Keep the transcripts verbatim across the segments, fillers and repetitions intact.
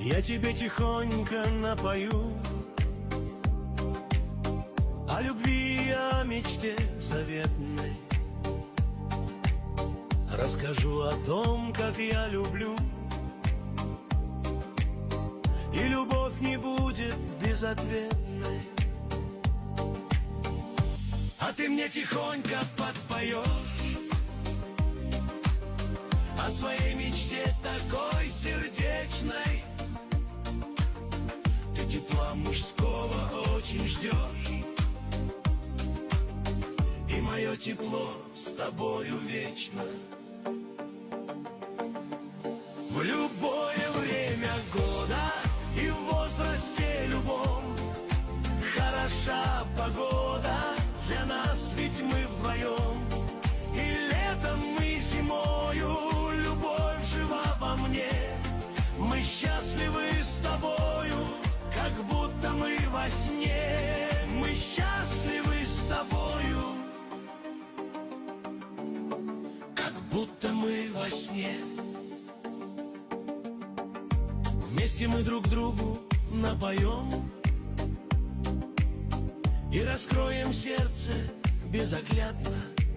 Я тебе тихонько напою о любви и о мечте заветной. Расскажу о том, как я люблю, и любовь не будет безответной. А ты мне тихонько подпоешь о своей мечте такой сердечной. Ты тепла мужского очень ждешь, и мое тепло с тобою вечно. В любое время года и в возрасте любом хороша погода для нас, ведь мы вдвоем. И летом, и зимою любовь жива во мне. Мы счастливы с тобою, как будто мы во сне. Мы счастливы с тобою, как будто мы во сне. Вместе мы друг другу напоем и раскроем сердце безоглядно.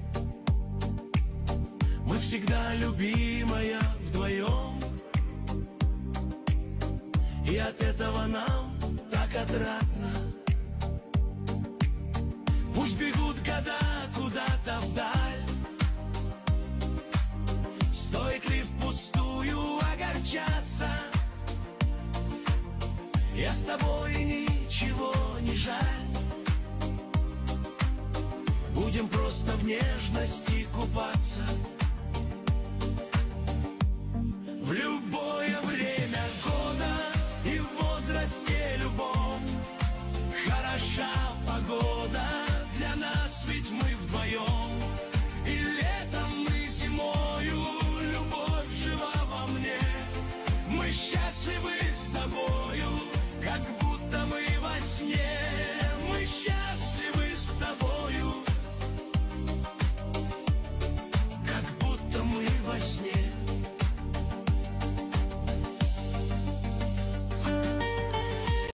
Мы всегда любимая вдвоем, и от этого нам так отрадно. Пусть бегут года куда-то вдаль, стоит ли впустую огорчаться? Я с тобой, ничего не жаль. Будем просто в нежности купаться. В любое время года и в возрасте любом хороша погода